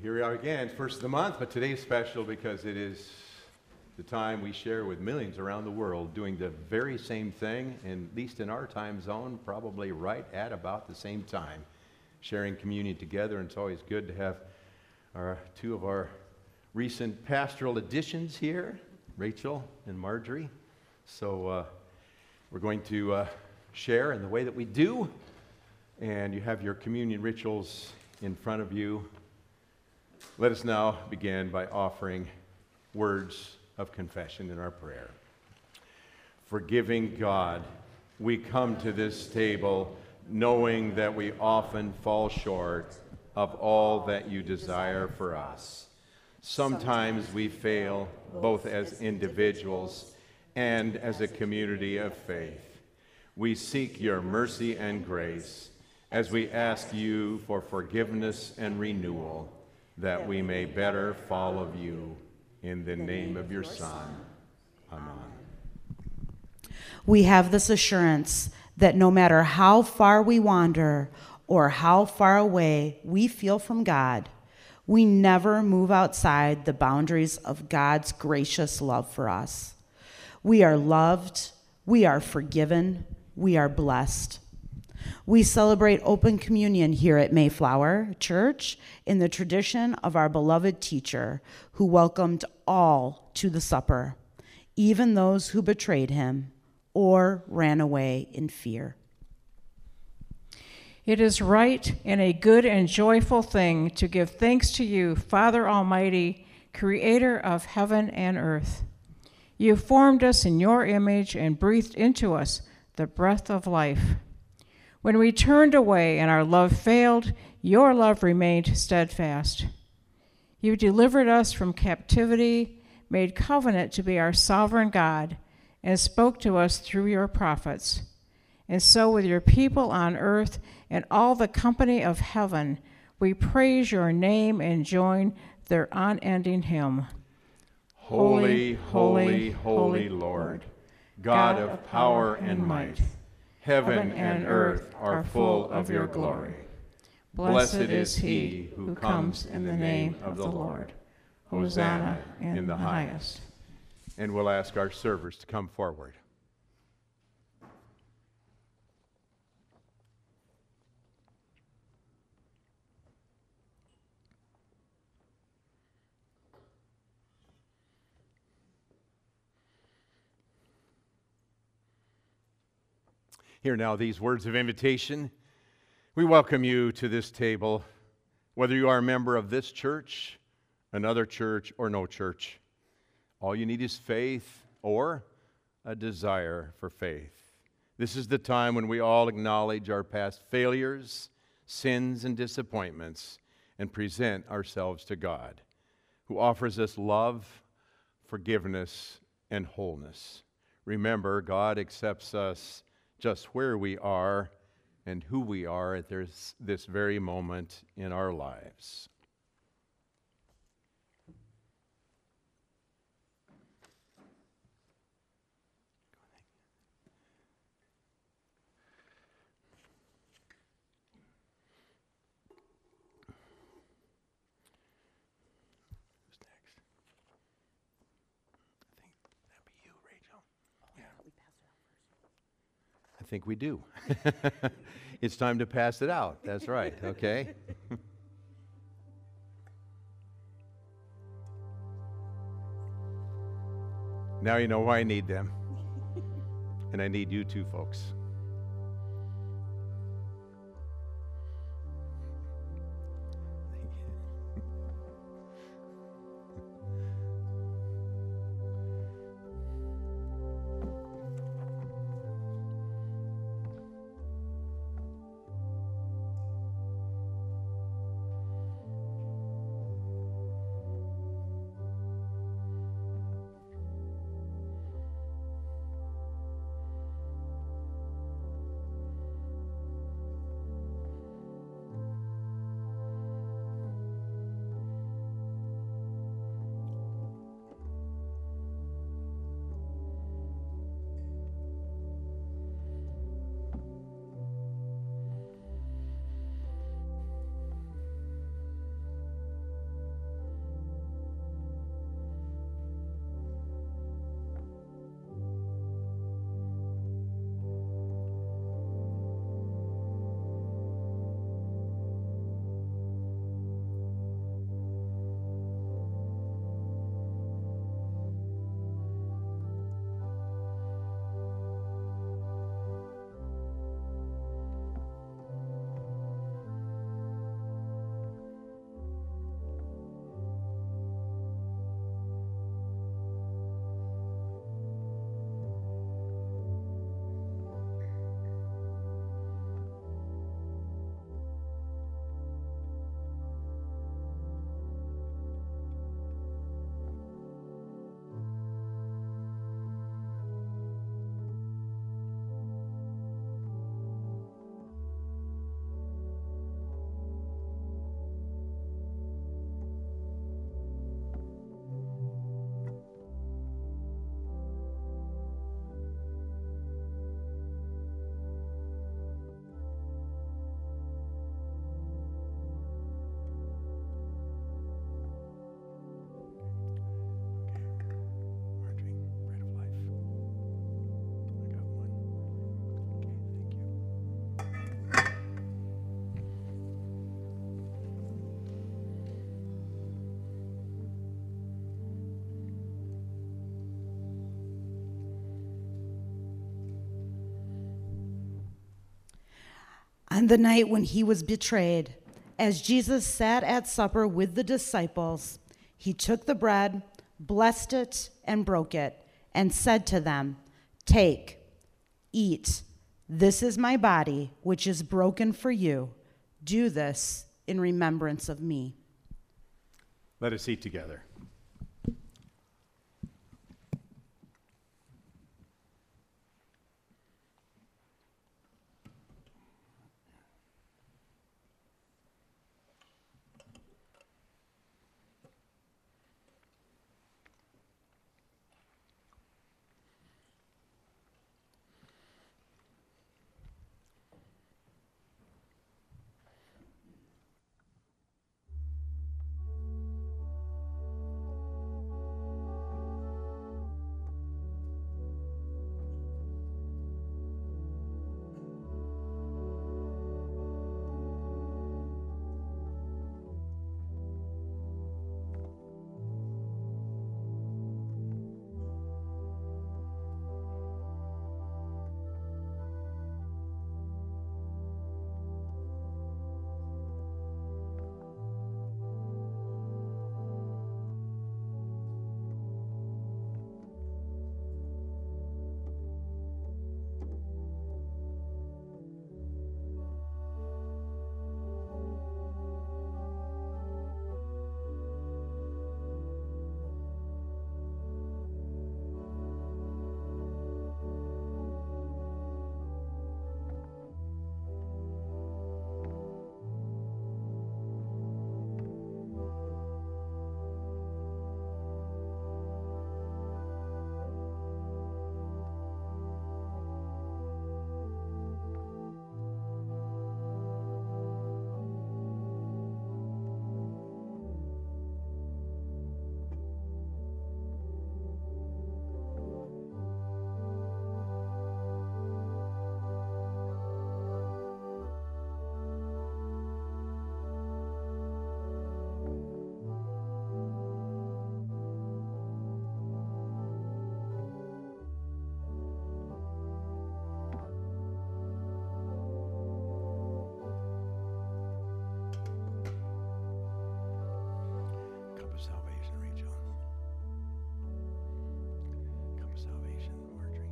Speaker 2: Here we are again, first of the month, but today's special because it is the time we share with millions around the world doing the very same thing, and at least in our time zone, probably right at about the same time, sharing communion together. And it's always good to have two of our recent pastoral additions here, Rachel and Marjorie. So we're going to share in the way that we do, and you have your communion rituals in front of you. Let us now begin by offering words of confession in our prayer. Forgiving God, we come to this table knowing that we often fall short of all that you desire for us. Sometimes we fail both as individuals and as a community of faith. We seek your mercy and grace as we ask you for forgiveness and renewal, that we may better follow you. In the name of your Son. Amen.
Speaker 6: We have this assurance that no matter how far we wander or how far away we feel from God, we never move outside the boundaries of God's gracious love for us. We are loved, we are forgiven, we are blessed. We celebrate open communion here at Mayflower Church in the tradition of our beloved teacher who welcomed all to the supper, even those who betrayed him or ran away in fear.
Speaker 7: It is right and a good and joyful thing to give thanks to you, Father Almighty, creator of heaven and earth. You formed us in your image and breathed into us the breath of life. When we turned away and our love failed, your love remained steadfast. You delivered us from captivity, made covenant to be our sovereign God, and spoke to us through your prophets. And so with your people on earth and all the company of heaven, we praise your name and join their unending hymn.
Speaker 2: Holy, holy, holy Lord, God of power and might. Heaven and earth are full of your glory. Blessed is he who comes in the name of the Lord. Hosanna in the highest. And we'll ask our servers to come forward. Hear now these words of invitation. We welcome you to this table, whether you are a member of this church, another church, or no church. All you need is faith or a desire for faith. This is the time when we all acknowledge our past failures, sins, and disappointments and present ourselves to God, who offers us love, forgiveness, and wholeness. Remember, God accepts us just where we are and who we are at this very moment in our lives. Who's next? I think that'd be you, Rachel. Yeah. I think we do. It's time to pass it out. That's right, okay? Now you know why I need them. And I need you too, folks.
Speaker 6: On the night when he was betrayed, as Jesus sat at supper with the disciples, he took the bread, blessed it, and broke it, and said to them, "Take, eat. This is my body, which is broken for you. Do this in remembrance of me."
Speaker 2: Let us eat together. Salvation, Rachel. Cup of salvation, Marjorie.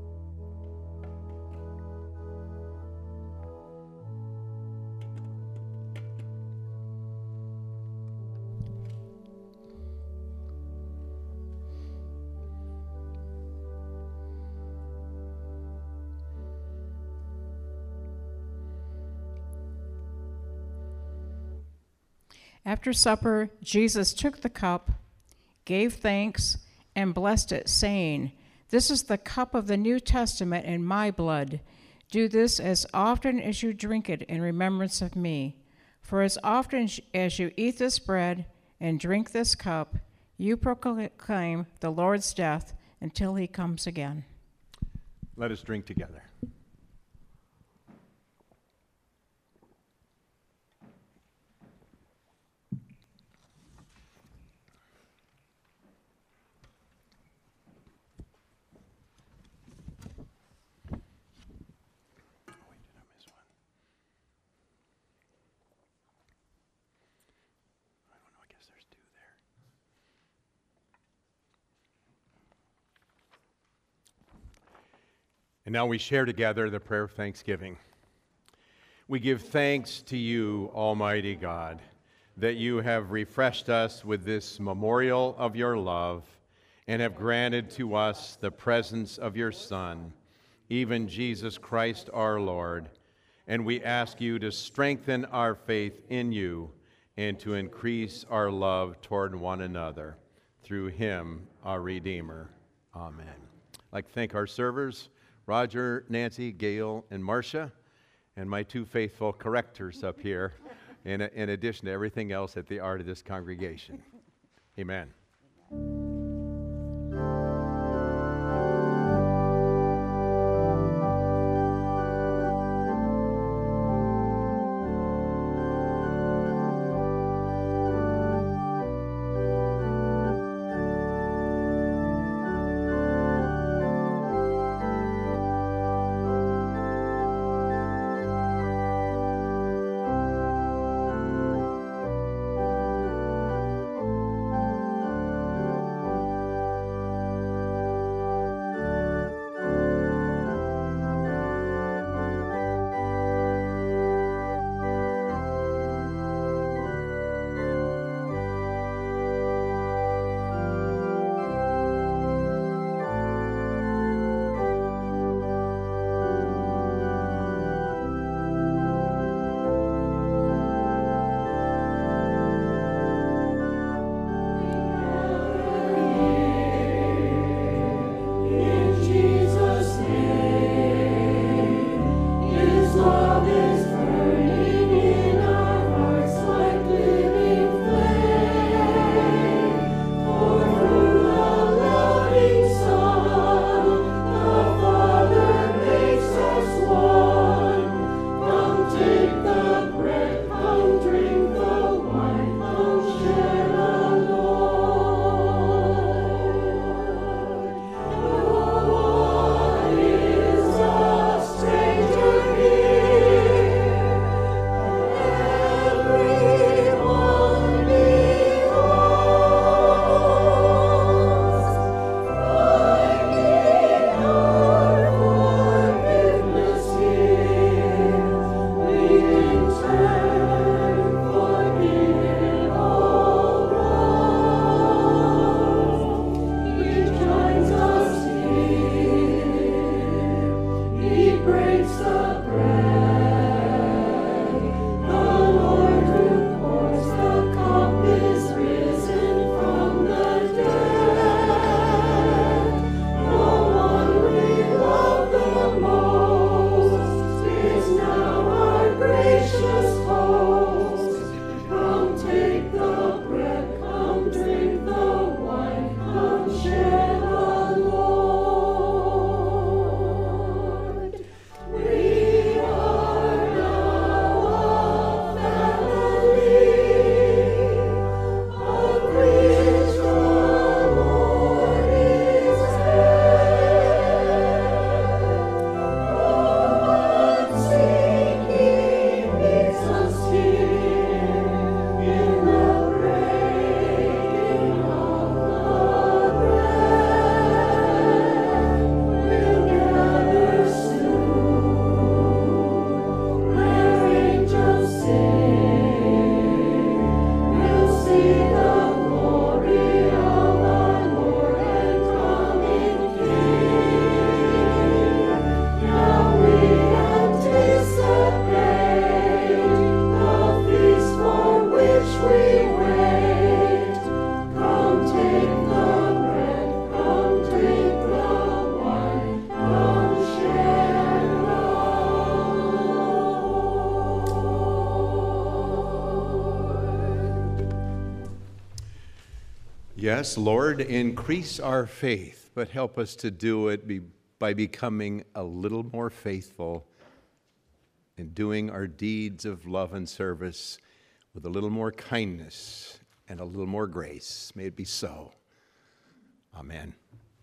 Speaker 7: After supper, Jesus took the cup, gave thanks, and blessed it, saying, "This is the cup of the New Testament in my blood. Do this as often as you drink it in remembrance of me. For as often as you eat this bread and drink this cup, you proclaim the Lord's death until he comes again."
Speaker 2: Let us drink together. And now we share together the prayer of thanksgiving. We give thanks to you, Almighty God, that you have refreshed us with this memorial of your love and have granted to us the presence of your Son, even Jesus Christ our Lord. And we ask you to strengthen our faith in you and to increase our love toward one another through him, our Redeemer. Amen. I'd like to thank our servers, Roger, Nancy, Gail, and Marcia, and my two faithful correctors up here, in addition to everything else at the art of this congregation. Amen. Yes, Lord, increase our faith, but help us to do it by becoming a little more faithful in doing our deeds of love and service with a little more kindness and a little more grace. May it be so. Amen.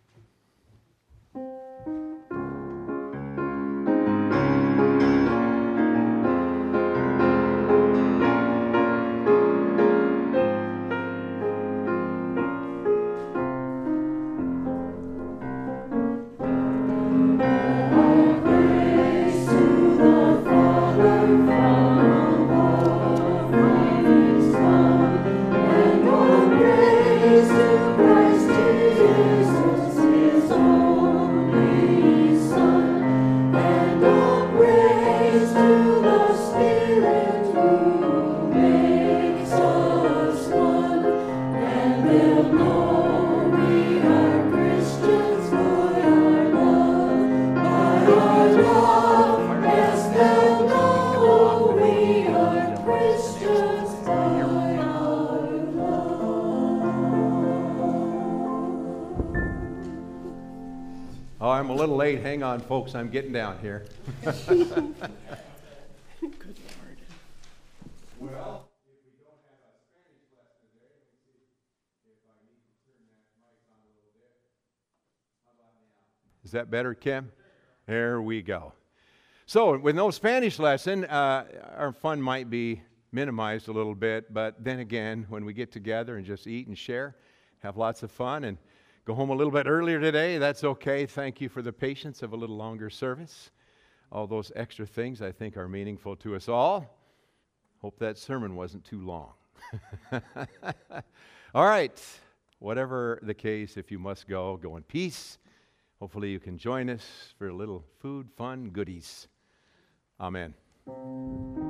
Speaker 2: Oh, I'm a little late. Hang on, folks. I'm getting down here.
Speaker 6: Good Lord.
Speaker 2: Well, if we don't have a Spanish lesson today, let me see if I need to turn that mic on a little bit. How about now? Is that better, Kim? There we go. So, with no Spanish lesson, our fun might be minimized a little bit, but then again, when we get together and just eat and share, have lots of fun, and go home a little bit earlier today, that's okay. Thank you for the patience of a little longer service. All those extra things I think are meaningful to us all. Hope that sermon wasn't too long. All right, whatever the case, if you must go, go in peace. Hopefully you can join us for a little food, fun, goodies. Amen.